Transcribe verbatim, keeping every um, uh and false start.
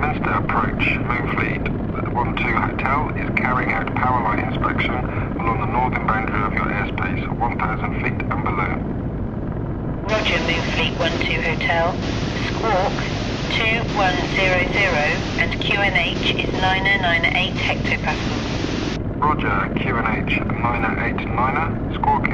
Stansted approach. Moonfleet one two Hotel is carrying out power line inspection along the northern boundary of your airspace at one thousand feet and below. Roger, Moonfleet one two Hotel. Squawk two one zero zero and Q N H is niner niner eight hectopascal. Roger, Q N H niner eight niner. Squawk